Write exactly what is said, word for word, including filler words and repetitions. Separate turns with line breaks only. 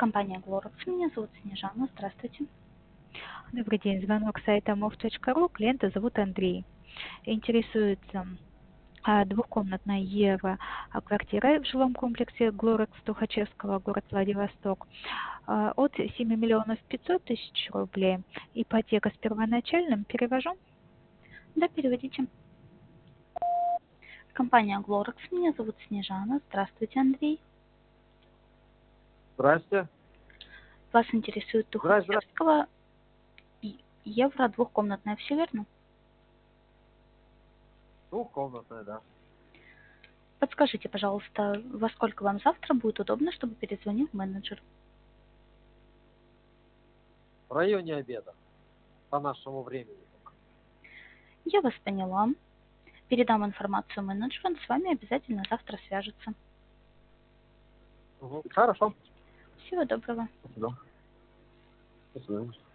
Компания Glorex. Меня зовут Снежана. Здравствуйте.
Добрый день. Звонок с сайта мов точка ру. Клиента зовут Андрей. Интересуется а, двухкомнатная евро а, квартира в жилом комплексе Glorex Тухачевского, город Владивосток, а, от семи миллионов пятьсот тысяч рублей. Ипотека с первоначальным. Перевожу.
Да, переводите. Компания Glorex. Меня зовут Снежана. Здравствуйте, Андрей.
Здрасте.
Вас интересует
Здрасте, здрасте.
Тухачевского и- евро двухкомнатная, все верно?
Двухкомнатная, да.
Подскажите, пожалуйста, во сколько вам завтра будет удобно, чтобы перезвонил менеджер?
В районе обеда. По нашему времени.
Я вас поняла. Передам информацию менеджеру, он с вами обязательно завтра свяжется.
Угу. Хорошо.
Всего доброго.
Спасибо. До свидания.